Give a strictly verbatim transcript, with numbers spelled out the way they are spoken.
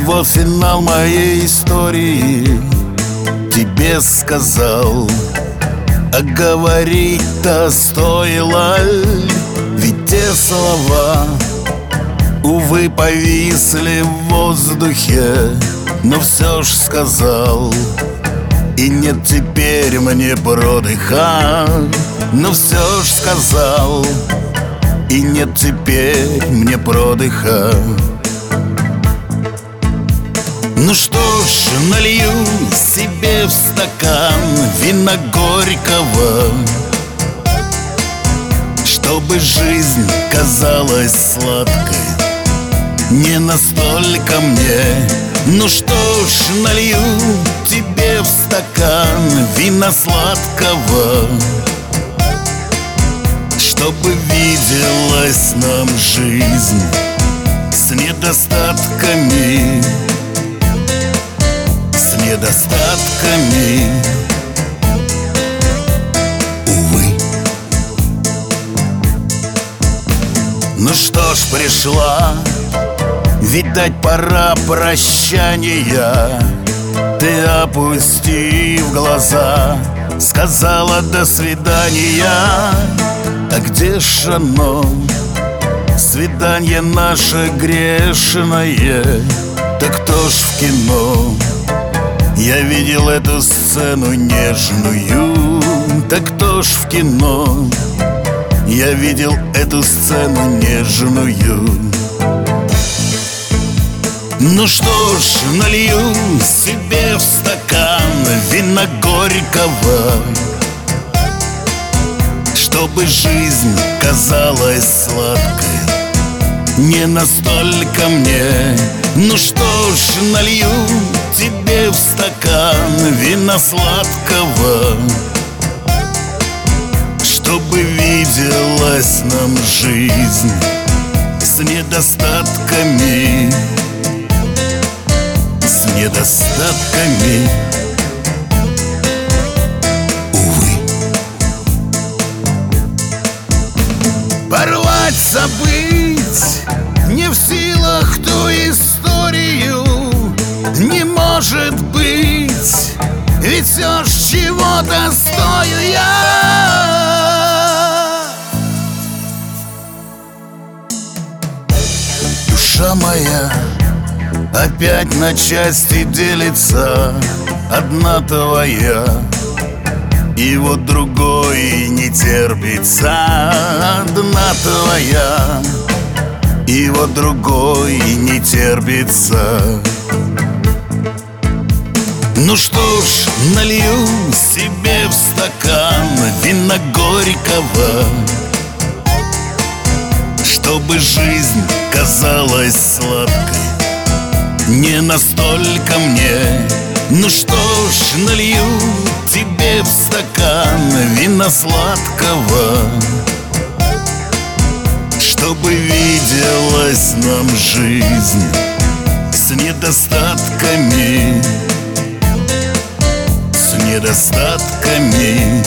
вот финал моей истории. Тебе сказал, а говорить-то стоило ль? Ведь те слова, увы, повисли в воздухе. Но все ж сказал, и нет теперь мне продыха. Но все ж сказал, и нет теперь мне продыха. Ну что ж, налью себе в стакан вина горького, чтобы жизнь казалась сладкой не настолько мне. Ну что ж, налью тебе в стакан вина сладкого, чтобы виделась нам жизнь с недостатками, с недостатками. Увы. Ну что ж, пришла, видать, пора прощания. Ты, опустив глаза, сказала до свидания. А где ж оно, свидание наше грешное? Так кто ж в кино? Я видел эту сцену нежную. Так кто ж в кино? Я видел эту сцену нежную. Ну что ж, налью себе в стакан вина горького, чтобы жизнь казалась сладкой не настолько мне. Ну что ж, налью тебе в стакан вина сладкого, чтобы виделась нам жизнь с недостатками, с недостатками. Увы. Порвать, забыть не в силах ту историю. Не может быть, ведь все ж чего-то стою я. Душа моя опять на части делится, одна твоя, и вот другой не терпится. Одна твоя, и вот другой не терпится. Ну что ж, налью себе в стакан вина горького, чтобы жизнь казалась сладкой не настолько мне. Ну что ж, налью тебе в стакан вина сладкого, чтобы виделась нам жизнь с недостатками, с недостатками.